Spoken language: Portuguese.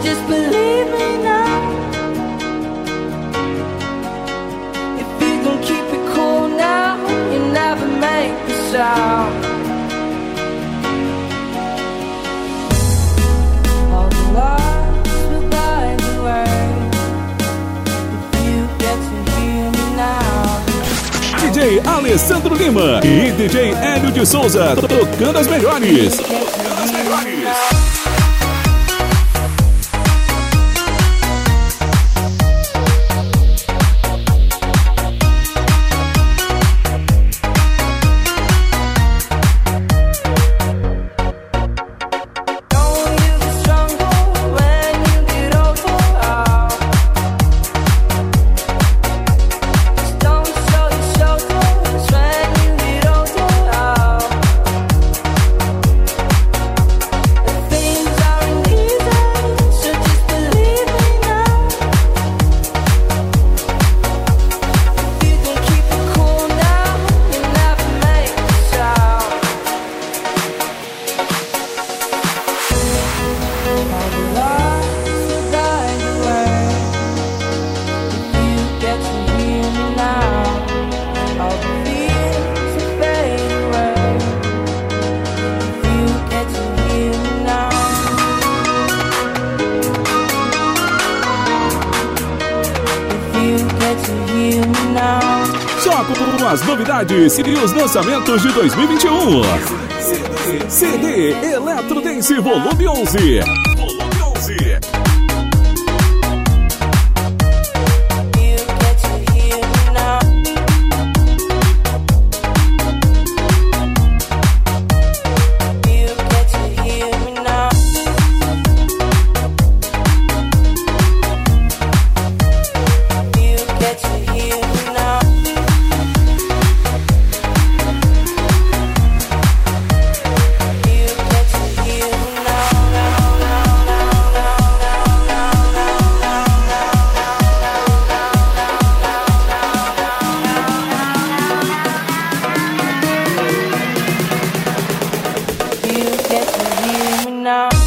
just believe me now. If you can keep it cool now, you never make a sound. All the lies will guide the way. If you get to hear me now. DJ Alessandro Lima e DJ Hélio de Souza tocando as melhores. Tocando as melhores. Só com as novidades e os lançamentos de 2021. CD Eletro Dance Volume 11. Volume 11. Now